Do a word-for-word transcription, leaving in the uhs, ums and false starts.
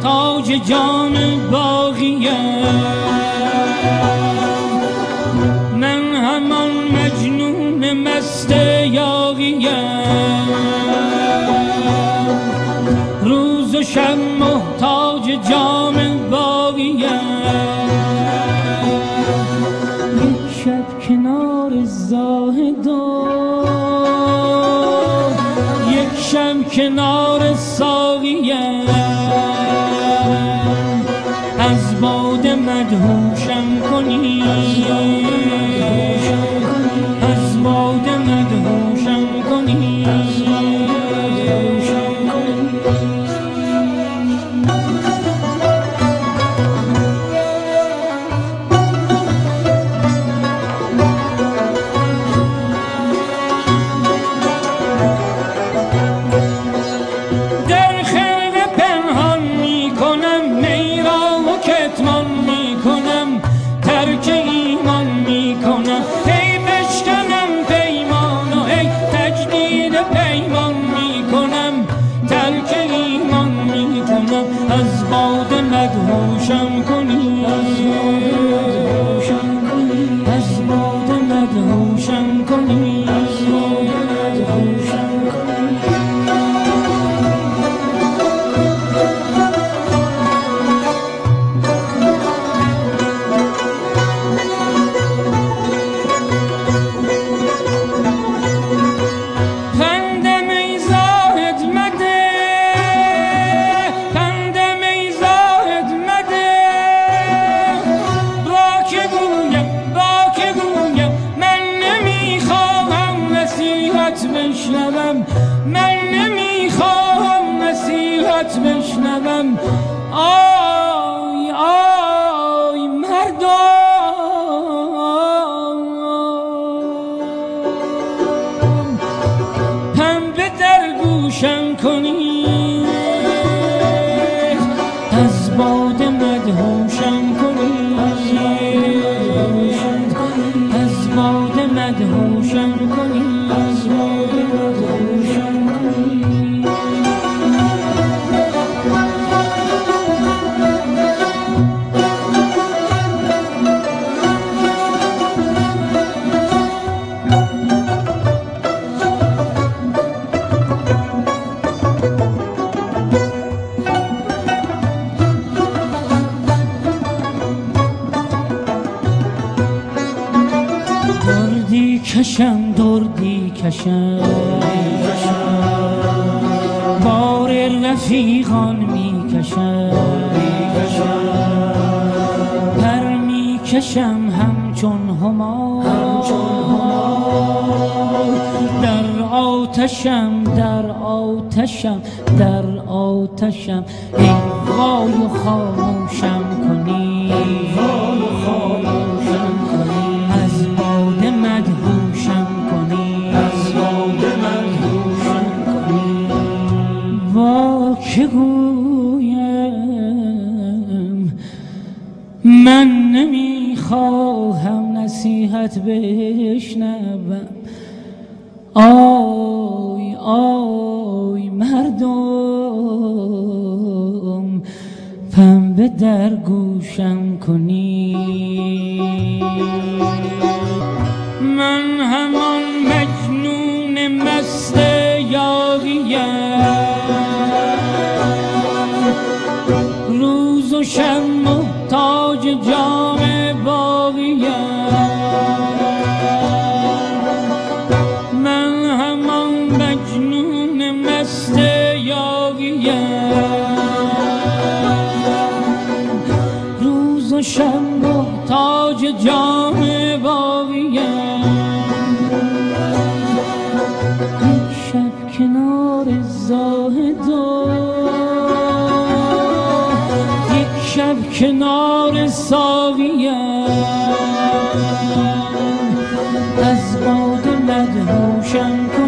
محتاج جام باقیم، من همان مجنون مست یاغیم، روز و شب محتاج جام باقیم. یک شب کنار زاهدان، یک شب کنار ساقیم، از باده مدهوشم کنی، از باده مدهوشم کنی. از باده مدهوشم کنی، از باده مدهوشم کنی، از باده مدهوشم کنی. من نمیخوام نصیحت بشنوم. آی آی مردم، پنبه در گوشم کنی، از باده مدهوشم کنی، از باده مدهوشم کنی، از باده مدهوشم کنی. دردی کشم دردی کشم، بار رفیقان می کشم، پر می کشم همچون همار، در آتشم در آتشم در آتشم. ای وای و خاموشم کنی، از باده مدهوشم کنی، از باده مدهوشم کنی. با که گویم من نمیخواهم نصیحت بشنوم. آی آی مردم، پنبه در گوشم کنی. من همان مجنون مست یاغیم، روز و شب محتاج جام باقیم، من همان مجنون مست یاغیم، روز و شب محتاج جام باقیم. یک شب کنار زاهدان، یک شب کنار ساقیم، از باده مدهوشم کن.